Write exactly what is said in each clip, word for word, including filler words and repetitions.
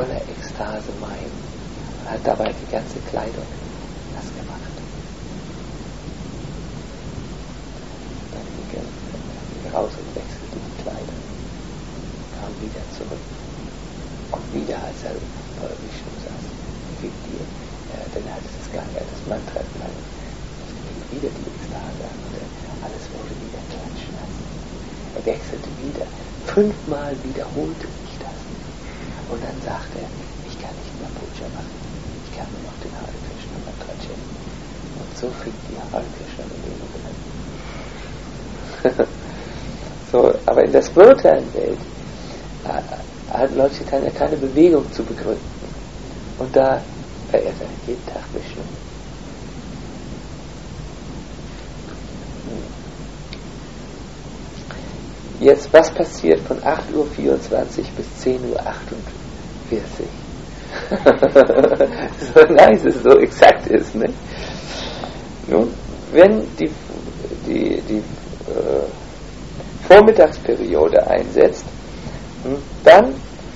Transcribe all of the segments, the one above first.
voller Ekstase meinen. Er hat dabei die ganze Kleidung nass gemacht. Dann ging er, ging er raus und wechselte die Kleider, kam wieder zurück. Und wieder, als er vor Vishnu saß, fing die, äh, dann hat es das gar nicht, das Mantra lang, fing wieder die Ekstase an und alles wurde wieder klatschnass. Er wechselte wieder, fünfmal wiederholte sich das. Und dann sagte er, ich kann nicht mehr Puja machen, ich kann nur noch den Hare Krishna Mantra chanten. Und so fing die Hare Krishna Bewegung an. So, aber in der spirituellen Welt äh, hat Lord Chaitanya keine Bewegung zu begründen. Und da verehrt er jeden Tag Vishnu. Jetzt, was passiert von acht Uhr vierundzwanzig bis zehn Uhr achtundvierzig? So nice es so exakt ist, ne? Nun, wenn die, die, die äh, Vormittagsperiode einsetzt, dann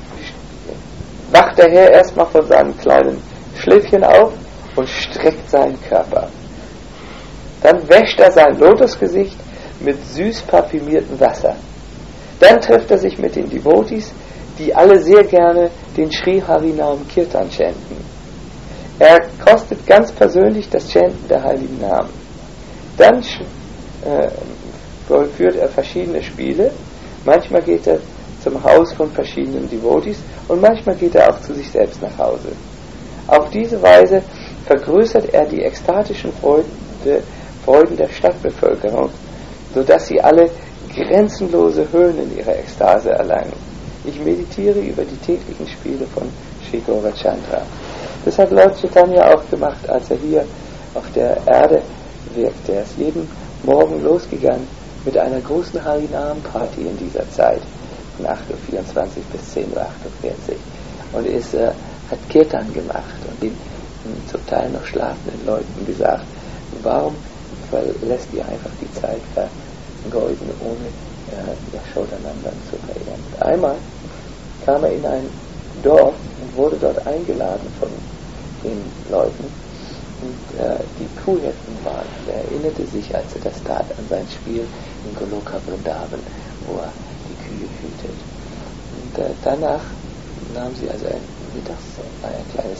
wacht der Herr erstmal von seinem kleinen Schläfchen auf und streckt seinen Körper. Dann wäscht er sein Lotusgesicht mit süß parfümiertem Wasser. Dann trifft er sich mit den Devotees, die alle sehr gerne den Sri Harinam Kirtan chanten. Er kostet ganz persönlich das Chanten der heiligen Namen. Dann äh, vollführt er verschiedene Spiele. Manchmal geht er zum Haus von verschiedenen Devotees und manchmal geht er auch zu sich selbst nach Hause. Auf diese Weise vergrößert er die ekstatischen Freuden, Freuden der Stadtbevölkerung, sodass sie alle grenzenlose Höhen in ihrer Ekstase erlangen. Ich meditiere über die täglichen Spiele von Sri Gaurachandra. Das hat Lord Chaitanya auch gemacht, als er hier auf der Erde wirkte. Er ist jeden Morgen losgegangen mit einer großen Harinam-Party in dieser Zeit, von acht Uhr vierundzwanzig bis zehn Uhr achtundvierzig. Und ist, äh, hat Kirtan gemacht und den äh, zum Teil noch schlafenden Leuten gesagt, warum verlässt ihr einfach die Zeit vergeuden, ohne äh, Yashodanandan zu verehren. Und einmal kam er in ein Dorf und wurde dort eingeladen von den Leuten. Und äh, die Kuhhirten waren. Er erinnerte sich, als er das tat, an sein Spiel in Goloka Vrindavan, wo er die Kühe hütet. Und äh, danach nahm sie also ein Mittags, ein kleines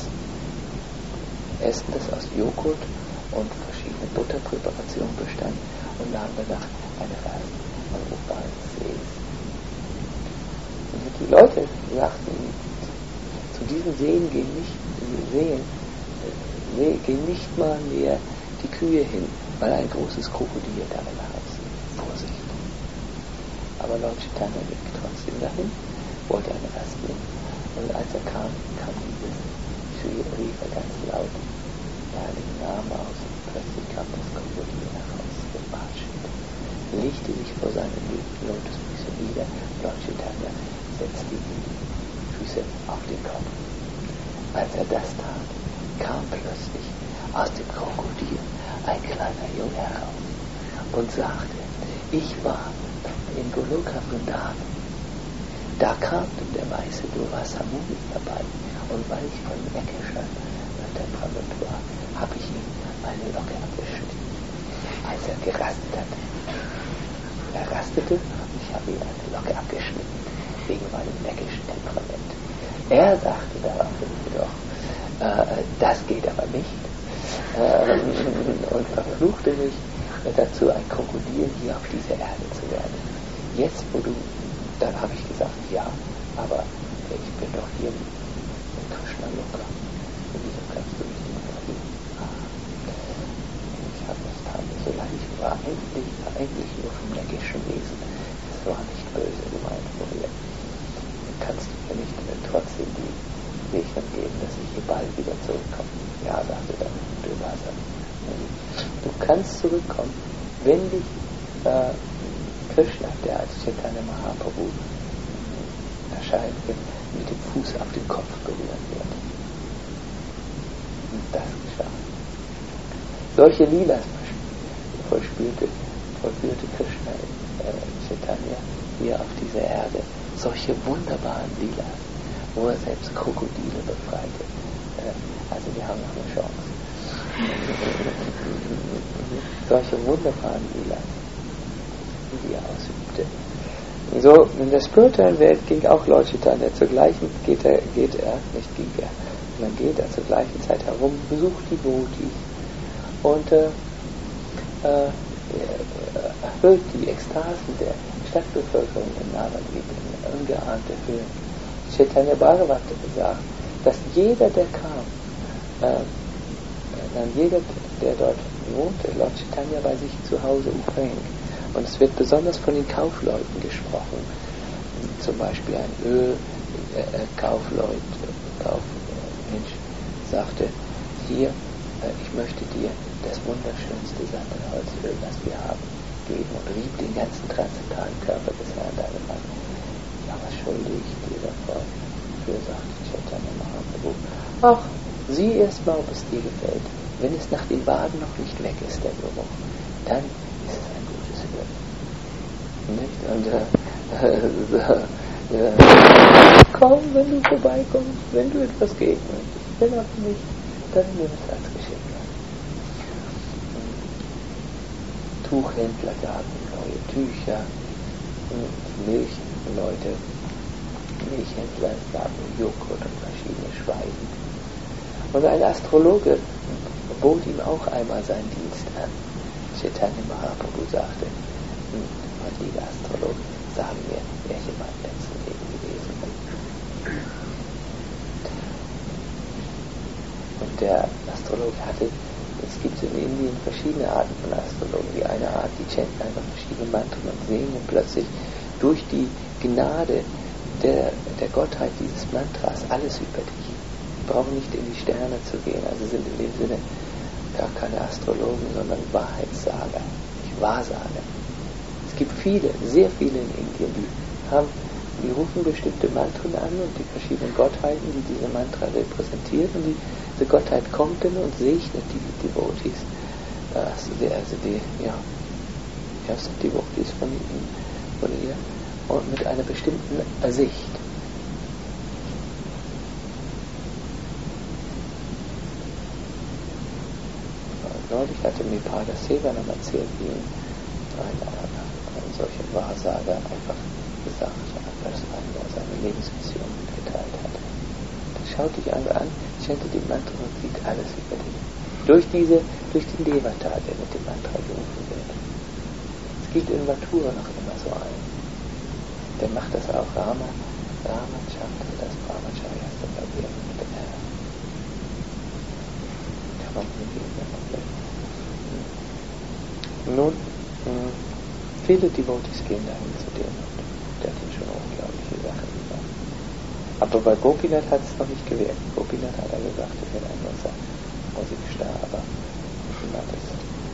Essen, das aus Joghurt und verschiedenen Butterpräparationen bestand, und nahm danach eine Rast am Ufer eines Sees. Und die Leute sagten, zu diesen Seen gehen nicht, Seen, Nee, gehen nicht mal mehr die Kühe hin, weil ein großes Krokodil darin heißt. Vorsicht. Aber Lord Chaitanya ging trotzdem dahin, wollte eine Rast nehmen. Und als er kam, kam dieses Schrie, rief er ganz laut den heiligen Namen aus, und plötzlich kam das Krokodil heraus, gewatscht, legte sich vor seinen Lotusfüßen nieder. Lord Chaitanya setzte die Füße auf den Kopf. Als er das tat, kam plötzlich aus dem Krokodil ein kleiner Junge heraus und sagte, ich war in Goloka Vrindavan. Da kam der weiße Durvasa Muni vorbei, und weil ich von neckischer Temperament war, habe ich ihm eine Locke abgeschnitten, als er gerastet hat. Er rastete und ich habe ihm eine Locke abgeschnitten, wegen meinem neckischen Temperament. Er sagte daraufhin jedoch, Äh, das geht aber nicht, äh, und verfluchte mich dazu, ein Krokodil hier auf dieser Erde zu werden. Jetzt, wo du, dann habe ich gesagt, ja, aber ich bin doch hier in Krishna Loka. Wieso kannst du mich nicht verlieben? Ah, ich habe das tat mir so leid, ich war eigentlich, war eigentlich nur vom neckischen Wesen. Das war nicht böse gemeint von mir. Kannst du mir nicht äh, trotzdem die Rechnung geben, dass ich hier bald wieder zurückkomme? Ja, sagte dann Durvasa. Du kannst zurückkommen, wenn dich äh, Krishna, der als Chaitanya Mahaprabhu erscheint wird, mit dem Fuß auf den Kopf berühren wird. Und das geschah. Solche Lilas vollspürte, vollführte Krishna äh, Chaitanya hier auf dieser Erde. Solche wunderbaren Lilas. wo er selbst Krokodile befreite. Äh, also wir haben noch eine Chance. Solche wunderbaren Lila, die er ausübte. So, in der spirituellen Welt ging auch Lord Chaitanya. Zur gleichen geht er, geht er, nicht ging er, sondern geht er zur gleichen Zeit herum, besucht die Devotees und äh, äh, erfüllt die Ekstasen der Stadtbevölkerung in Navadvip in ungeahnte Höhen. Chaitanya Bhagavat sagt, dass jeder, der kam, äh, dann jeder, der dort wohnte, Lord Chaitanya bei sich zu Hause empfing. Und es wird besonders von den Kaufleuten gesprochen. Zum Beispiel ein Ölkaufleut, äh, Kaufmensch sagte, hier, äh, ich möchte dir das wunderschönste Sandelholzöl, das wir haben, geben, und rieb den ganzen transzendentalen Körper des Herrn deinem an. Ja, was schulde ich dir davon? Für, sagte Chaitanya Mahaprabhu. Ach, sieh erst mal, ob es dir gefällt. Wenn es nach den Waden noch nicht weg ist, der Geruch, dann ist es ein gutes Öl. Nicht? Und äh, äh, äh, komm, wenn du vorbeikommst, wenn du etwas geben möchtest, wenn auch nicht, dann nimm es als Geschenk an. Tuchhändler gaben neue Tücher, Milchleute, Milchhändler gaben Joghurt und verschiedene Speisen. Und ein Astrologe bot ihm auch einmal seinen Dienst an. Chaitanya Mahaprabhu sagte, mein lieber Astrologe, sagen mir, welche mein letzten Leben gewesen sind. Und der Astrologe hatte, es gibt in Indien verschiedene Arten von Astrologen. Die eine Art, die chanten einfach verschiedene Mantren und sehen und plötzlich durch die Gnade der, der Gottheit dieses Mantras alles über dich. Sie brauchen nicht in die Sterne zu gehen, also sind in dem Sinne gar keine Astrologen, sondern Wahrheitssager, nicht Wahrsager. Es gibt viele, sehr viele in Indien, die haben, die rufen bestimmte Mantren an und die verschiedenen Gottheiten, die diese Mantra repräsentieren, und die, diese Gottheit kommt dann und segnet die Devotees, also die, also die ja, ersten Devotees von, von ihr, und mit einer bestimmten Sicht. Neulich hatte mir Pater Sevanam erzählt, wie ein, ein, ein solcher Wahrsager einfach gesagt hat, dass er seine Lebensvision mitgeteilt hat. Das schaut dich einfach an, chantet den Mantra und sieht alles über dich. Durch diese, durch den Devata, der mit dem Mantra gerufen wird. Es gibt in Mathura noch immer so einen. Der macht das auch, Rama, Rama Chandra, das Brahmacharya, das bei dir mit dem Herrn. Kann man mit ihm Nun, mh, viele Devotees gehen dahin zu dem, und der hat ihm schon unglaubliche Sachen gesagt. Aber bei Gopinath hat es noch nicht gewirkt. Gopinath hat er gesagt, er wäre ein großer Musikstar, aber niemand ist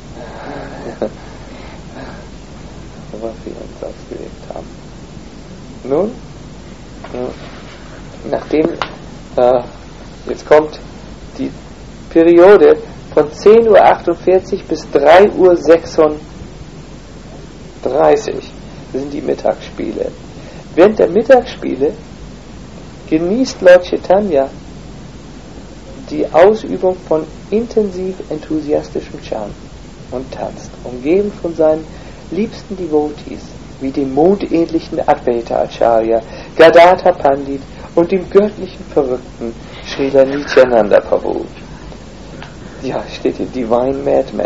aber viel uns ausgewirkt haben. Nun, mh, nachdem äh, jetzt kommt die Periode von zehn Uhr achtundvierzig bis drei Uhr sechsunddreißig. Das sind die Mittagsspiele. Während der Mittagsspiele genießt Lord Chaitanya die Ausübung von intensiv enthusiastischem Chant und tanzt, umgeben von seinen liebsten Devotees, wie dem mondähnlichen Advaita Acharya, Gadadhar Pandit und dem göttlichen Verrückten Srila Nityananda Prabhu. Ja, steht hier, Divine Madman.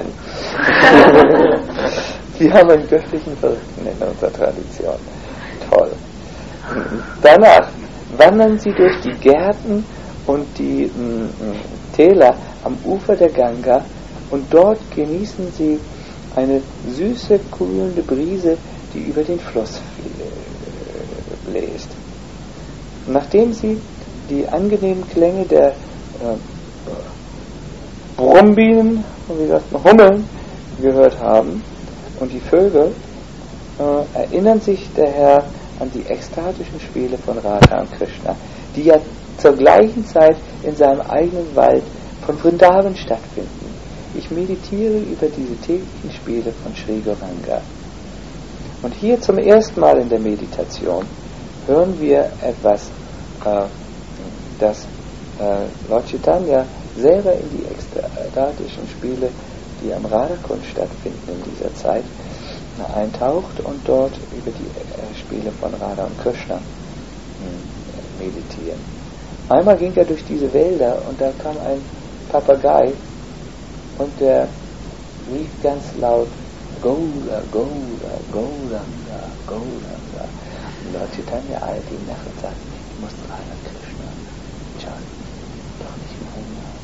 Wir haben einen göttlichen Verrückten in unserer Tradition. Toll. Danach wandern sie durch die Gärten und die m, m, Täler am Ufer der Ganga, und dort genießen sie eine süße, kühlende Brise, die über den Fluss bläst. Nachdem sie die angenehmen Klänge der äh, Brumbienen, wie sagt man, Hummeln gehört haben und die Vögel, äh, erinnern sich der Herr an die ekstatischen Spiele von Radha und Krishna, die ja zur gleichen Zeit in seinem eigenen Wald von Vrindavan stattfinden. Ich meditiere über diese täglichen Spiele von Sri Gauranga. Und hier zum ersten Mal in der Meditation hören wir etwas äh, dass äh, Lord Chaitanya selber in die ekstatischen Spiele, die am Radhakund stattfinden in dieser Zeit, eintaucht und dort über die äh, Spiele von Radha und Krishna mh, meditieren. Einmal ging er durch diese Wälder und da kam ein Papagei und der rief ganz laut Gola, Gola, Golanga, Golanga. Und Lord Chaitanya eilte ihm nach und sagte, du musst Radha Krishna chanten, doch nicht meinen Namen.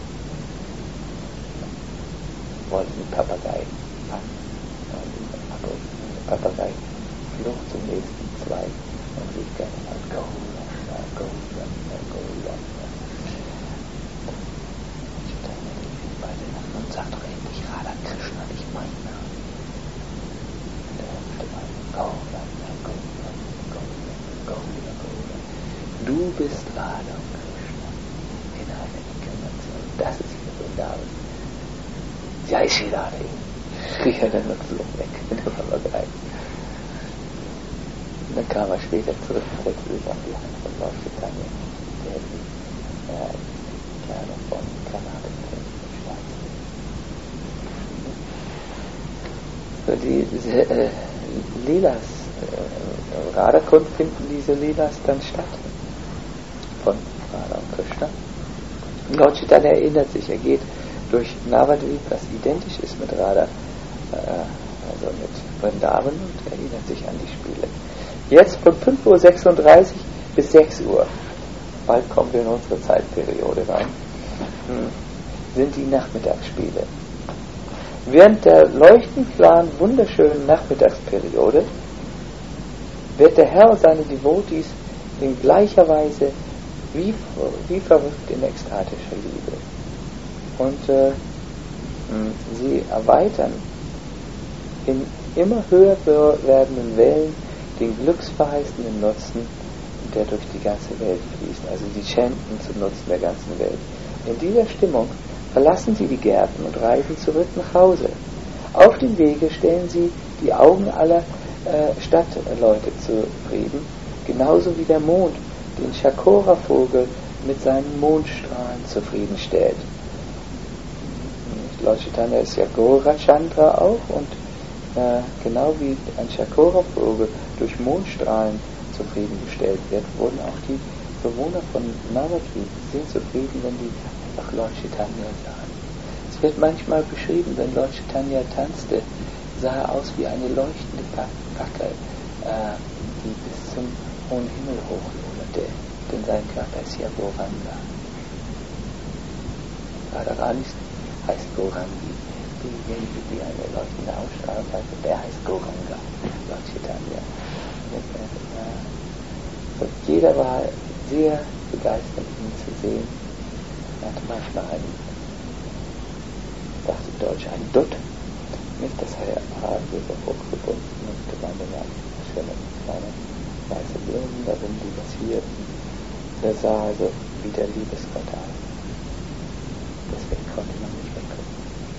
Wollten den Papagei fangen. Der Papagei flog zum nächsten Zweig und rief gerne mal Golanga, Golanga, Golanga. Chaitanya rief ihn beide nach und sagte doch endlich Radha Krishna, nicht meinen Namen. Und er hüpfte mal Golanga, Golanga, Golanga, Golanga, Golanga. Du bist Radha und Krishna in einer Inkarnation. Das ist hier Vrindavan. Jai Shri Radhe, schrie er dann und flog weg in der Papagei. Und dann kam er später zurück und setzte sich auf die Hand von Lord Chaitanya, der die äh, Kerne von Karnatik und so die, diese äh, Leelas, äh, Radhakund finden diese Leelas dann statt von Radha und Krishna. Und Lord Chaitanya erinnert sich, er geht durch Navadvip, was identisch ist mit Radha, äh, also mit Vrindavan, und erinnert sich an die Spiele. Jetzt von fünf Uhr sechsunddreißig bis sechs Uhr, bald kommen wir in unsere Zeitperiode rein, hm, sind die Nachmittagsspiele. Während der leuchtend klaren, wunderschönen Nachmittagsperiode wird der Herr und seine Devotees in gleicher Weise wie, wie verrückt in ekstatischer Liebe. Und äh, sie erweitern in immer höher werdenden Wellen den glücksverheißenden Nutzen, der durch die ganze Welt fließt. Also sie chanten zum Nutzen der ganzen Welt. In dieser Stimmung verlassen sie die Gärten und reisen zurück nach Hause. Auf dem Wege stellen sie die Augen aller äh, Stadtleute zufrieden, genauso wie der Mond den Chakora-Vogel mit seinen Mondstrahlen zufriedenstellt. Lord Chaitanya ist ja Gaurachandra auch, und äh, genau wie ein Chakora-Vogel durch Mondstrahlen zufriedengestellt wird, wurden auch die Bewohner von Navadvip sehr zufrieden, wenn die einfach Lord Chaitanya sahen. Es wird manchmal beschrieben, wenn Lord Chaitanya tanzte, sah er aus wie eine leuchtende Fackel, äh, die bis zum hohen Himmel hochloderte, denn sein Körper ist ja Gauranga. Radharani heißt Gaurangi, diejenige, die eine leuchtende Ausstrahlung hat, und der heißt Gauranga, Lord Chaitanya. Und jeder war sehr begeistert, ihn zu sehen. Er hatte manchmal einen, ich dachte in Deutsch, ein Dutt, nicht das Haar über hochgebunden, und meine schöne kleine weiße Blumen darin, die das hier, der sah also wie der Liebesgott aus. Deswegen konnte man nicht weggucken.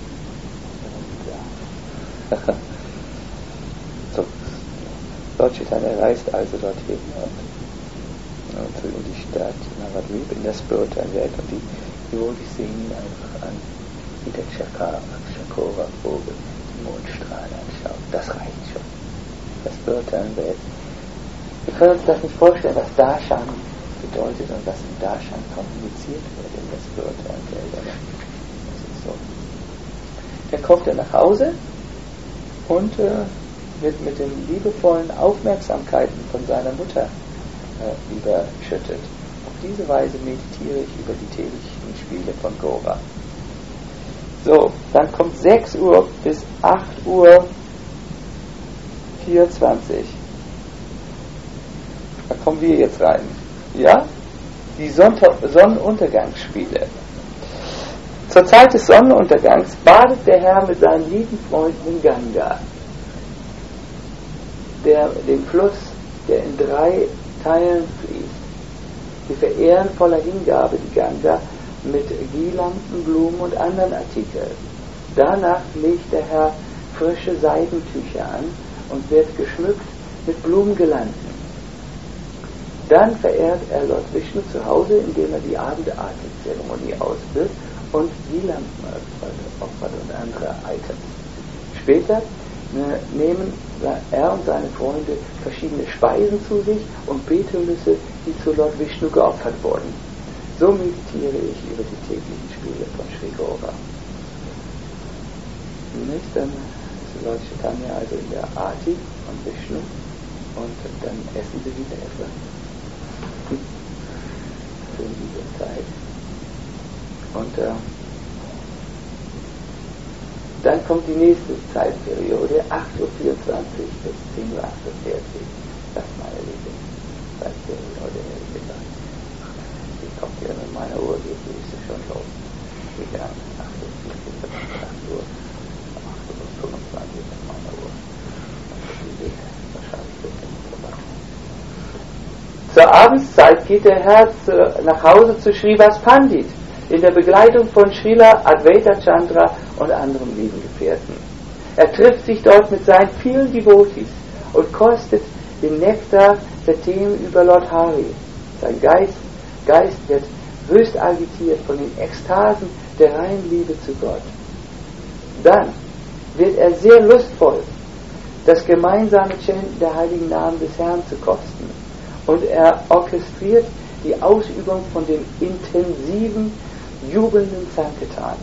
Ja. So, Lord Chaitanya reist also dorthin und, und in die Stadt Navadvip, in der spirituellen Welt, und die Devotees sehen ihn einfach an, wie der Chakora-Vogel die Mondstrahlen anschaut. Das reicht schon. Das spirituelle Welt. Wir können uns das nicht vorstellen, was Darshan bedeutet und was in Darshan kommuniziert wird in der spirituellen Welt. Das ist so. Der kommt dann nach Hause und äh, wird mit den liebevollen Aufmerksamkeiten von seiner Mutter äh, überschüttet. Auf diese Weise meditiere ich über die täglichen Spiele von Gaura. So, dann kommt sechs Uhr bis acht Uhr vierundzwanzig. Da kommen wir jetzt rein. Ja? Die Sonntag- Sonnenuntergangsspiele. Zur Zeit des Sonnenuntergangs badet der Herr mit seinen lieben Freunden in Ganga, der, dem Fluss, der in drei Teilen fließt. Sie verehren voller Hingabe die Ganga mit Girlanden, Blumen und anderen Artikeln. Danach legt der Herr frische Seidentücher an und wird geschmückt mit Blumengirlanden. dann verehrt er Lord Vishnu zu Hause, indem er die Abend-Arti-Zeremonie ausführt und die Lampen opfert und andere Items. Später äh, nehmen er und seine Freunde verschiedene Speisen zu sich und Betelnüsse, die zu Lord Vishnu geopfert wurden. So meditiere ich über die täglichen Spiele von Sri Gaura. Nicht? Dann ist Lord Chaitanya also in der Arti von Vishnu und dann essen sie wieder etwas. Für diese Zeit. Und äh, dann kommt die nächste Zeitperiode, acht Uhr vierundzwanzig bis zehn Uhr achtundvierzig. Das ist meine Lieblingszeitperiode, ehrlich gesagt. Die kommt ja mit meiner Uhr, die ist ja schon los. Die geht an acht Uhr vierzig bis acht Uhr fünfundzwanzig mit meiner Uhr. Die geht wahrscheinlich ein bisschen vorbei. Zur Abendszeit geht der Herr zu, nach Hause zu Srivas Pandit in der Begleitung von Srila Advaita Chandra und anderen lieben Gefährten. Er trifft sich dort mit seinen vielen Devotees und kostet den Nektar der Themen über Lord Hari. Sein Geist, Geist wird höchst agitiert von den Ekstasen der reinen Liebe zu Gott. Dann wird er sehr lustvoll, das gemeinsame Chanten der heiligen Namen des Herrn zu kosten. Und er orchestriert die Ausübung von dem intensiven, jubelnden Sankirtan,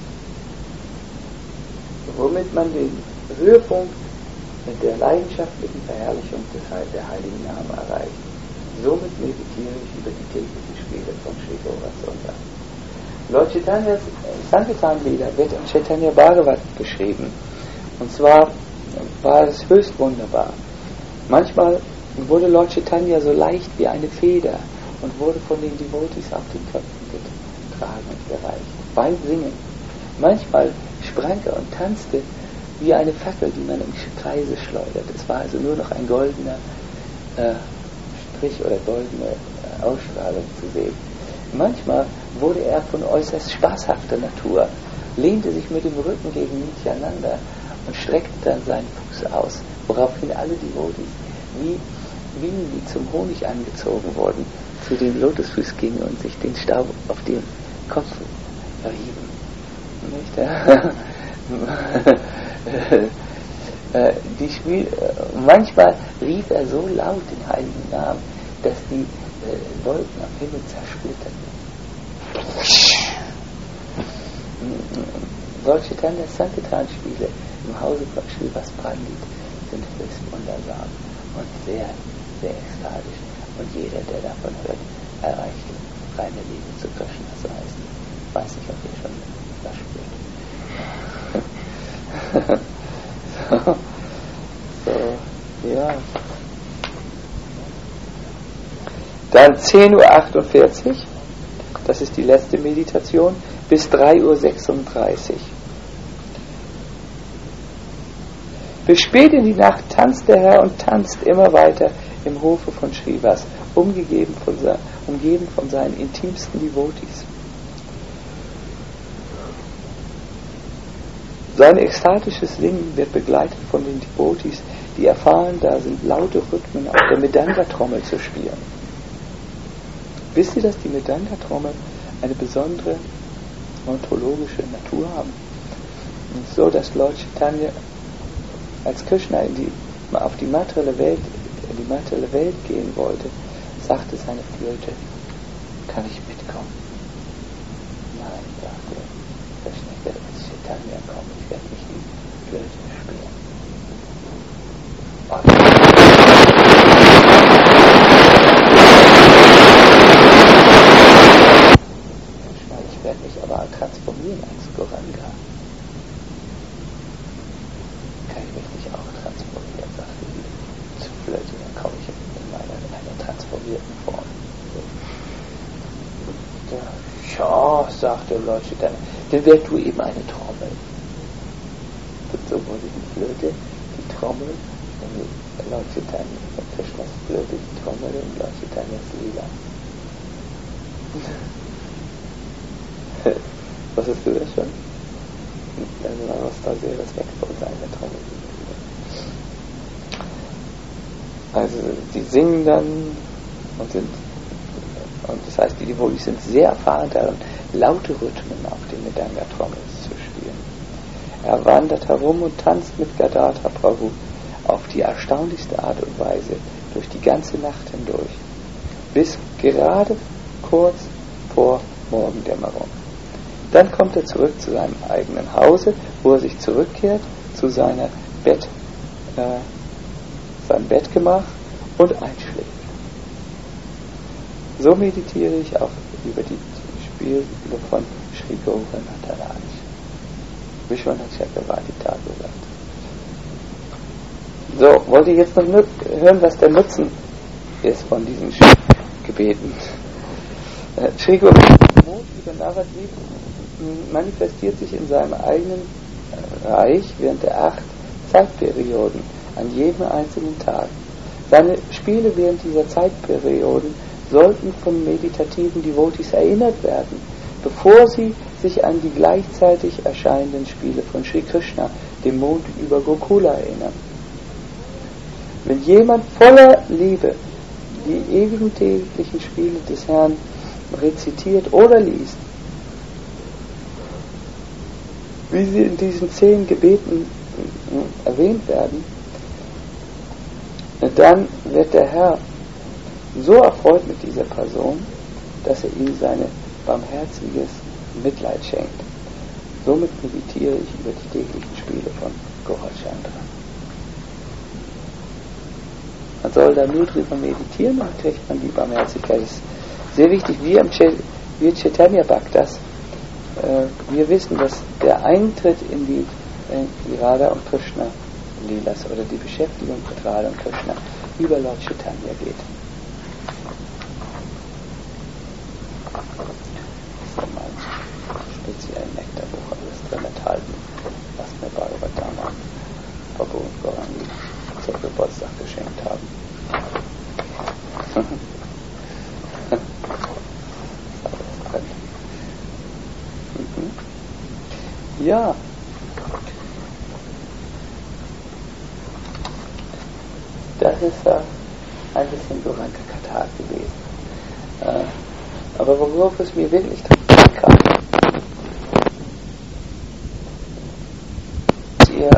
womit man den Höhepunkt mit der leidenschaftlichen Verherrlichung des, der heiligen Namen erreicht. Somit meditiere ich über die täglichen Spiele von Sri Gaura Sundar. Lord Chaitanyas Sankirtan-Lieder wird in Chaitanya Bhagavat beschrieben. Und zwar war es höchst wunderbar. Manchmal wurde Lord Chaitanya so leicht wie eine Feder und wurde von den Devotees auf den Köpfen getragen und gereicht, beim Singen. Manchmal sprang er und tanzte wie eine Fackel, die man im Kreise schleudert. Es war also nur noch ein goldener äh, Strich oder goldene äh, Ausstrahlung zu sehen. Manchmal wurde er von äußerst spaßhafter Natur, lehnte sich mit dem Rücken gegen Nityananda und streckte dann seinen Fuß aus, woraufhin alle Devotees wie Bienen, die zum Honig angezogen wurden, zu dem Lotusfuß gingen und sich den Staub auf dem Kopf rieben. die Spiel, manchmal rief er so laut den heiligen Namen, dass die äh, Wolken am Himmel zersplitterten. Solche Sankirtan-Spiele im Hause von Srivas Pandit sind höchst wundersam und sehr, sehr ekstatisch. Und jeder, der davon hört, erreicht reine Liebe zu Krishna. So heißt es. Ich weiß nicht, ob ihr schon das spürt. so, so, ja. Dann zehn Uhr achtundvierzig, das ist die letzte Meditation, bis drei Uhr sechsunddreißig. Bis spät in die Nacht tanzt der Herr und tanzt immer weiter im Hofe von Srivas, umgeben von, umgeben von seinen intimsten Devotees. Sein ekstatisches Singen wird begleitet von den Devotees, die erfahren, da sind laute Rhythmen auf der Mridanga-Trommel zu spielen. Wisst ihr, dass die Mridanga-Trommel eine besondere ontologische Natur haben? Und so, dass Lord Chaitanya, als Krishna in die, auf die materielle Welt, in die materielle Welt gehen wollte, sagte seine Flöte, kann ich mitkommen? Nein, sagte Krishna, ich werde als Chaitanya kommen, ich werde nicht die Flöte spielen. Und ich werde mich aber transformieren als Gauranga. Kann ich mich nicht auch transformieren, sagte die Flöte, dann komme ich in meiner, in einer transformierten Form. Ja, ja, sagte Lord Chaitanya, dann werd du eben eine Trommel. Und so wurde die Flöte, die Trommel, Lord Chaitanya, Krishnas Flöte, die Trommel und Lord Chaitanyas Lila. Wusstest du das schon? Also man muss da sehr respektvoll sein, der Trommel. Also die singen dann und sind, und das heißt, die Devotees sind sehr erfahren darin, laute Rhythmen auf den Mridanga-Trommel zu spielen. Er wandert herum und tanzt mit Gadadhar Prabhu auf die erstaunlichste Art und Weise durch die ganze Nacht hindurch, bis gerade kurz vor Morgendämmerung. Dann kommt er zurück zu seinem eigenen Hause, wo er sich zurückkehrt zu seiner Bett, äh, seinem Bettgemach und einschläft. So meditiere ich auch über die Spiele von Sri Gauranath Raj. Vishwanath Chakravarti Thakur sagt. So, wollt ihr jetzt noch hören, was der Nutzen ist von diesen Gebeten? Äh, Sri Gauranath über Navadvip manifestiert sich in seinem eigenen Reich während der acht Zeitperioden an jedem einzelnen Tag. Seine Spiele während dieser Zeitperioden sollten von meditativen Devotees erinnert werden, bevor sie sich an die gleichzeitig erscheinenden Spiele von Sri Krishna, dem Mond über Gokula, erinnern. Wenn jemand voller Liebe die ewigen täglichen Spiele des Herrn rezitiert oder liest, wie sie in diesen zehn Gebeten erwähnt werden, dann wird der Herr so erfreut mit dieser Person, dass er ihm sein barmherziges Mitleid schenkt. Somit meditiere ich über die täglichen Spiele von Gaurachandra. Man soll da nur drüber meditieren, dann kriegt man die Barmherzigkeit. Das ist sehr wichtig, wir im Ch- wir Chaitanya Bhaktas, äh, wir wissen, dass der Eintritt in die, äh, die Radha und Krishna Lilas oder die Beschäftigung mit Radha und Krishna über Lord Chaitanya geht. Das ist mein speziellen Nektarbuch, also das drin enthalten, was mir Bhagavatam, Prabhu und Gaurangi zum Geburtstag geschenkt haben. Ja. Das ist äh, ein bisschen Duranga Katar gewesen. Äh, aber worauf es mir wirklich dran kam, ihr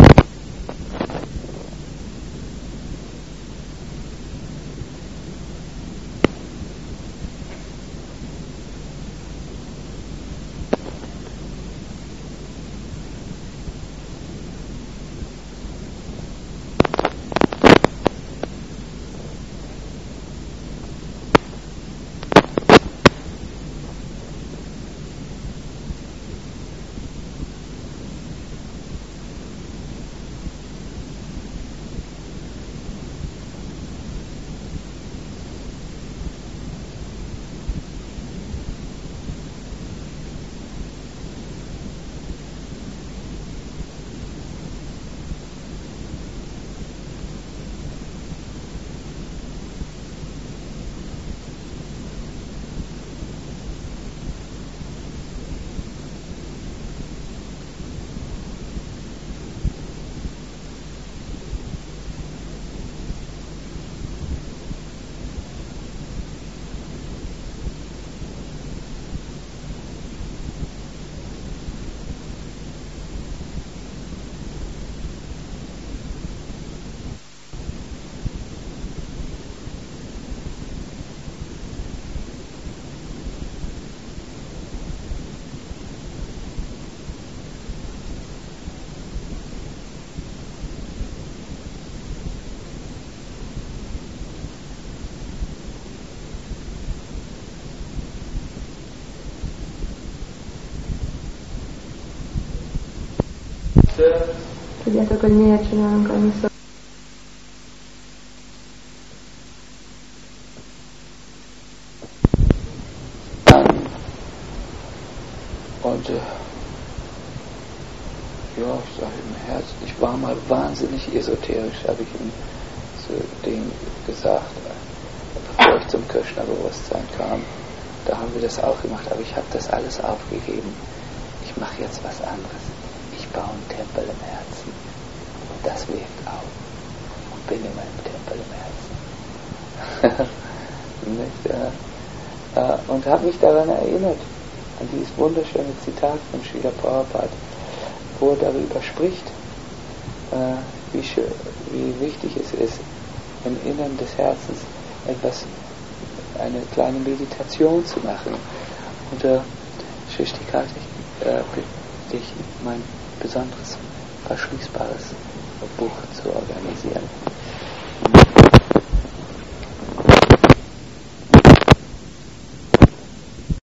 Tudjátok, hogy miért csinálunk annyiszor? Und äh, ja, ich sage im Herzen, ich war mal wahnsinnig esoterisch, habe ich ihm zu dem gesagt, bevor ich zum Krishna-Bewusstsein kam. Da haben wir das auch gemacht, aber ich habe das alles aufgegeben. Ich mache jetzt was anderes. Ich baue einen Tempel im Herzen. Das wirkt auch. Und bin immer im Tempel im Herzen. Nicht? Äh, äh, und habe mich daran erinnert, an dieses wunderschöne Zitat von Srila Prabhupada, wo er darüber spricht, äh, wie, schön, wie wichtig es ist, im Innern des Herzens etwas, eine kleine Meditation zu machen. Und äh, Shrishti äh, bitte ich, mein besonderes verschließbares Buch zu organisieren.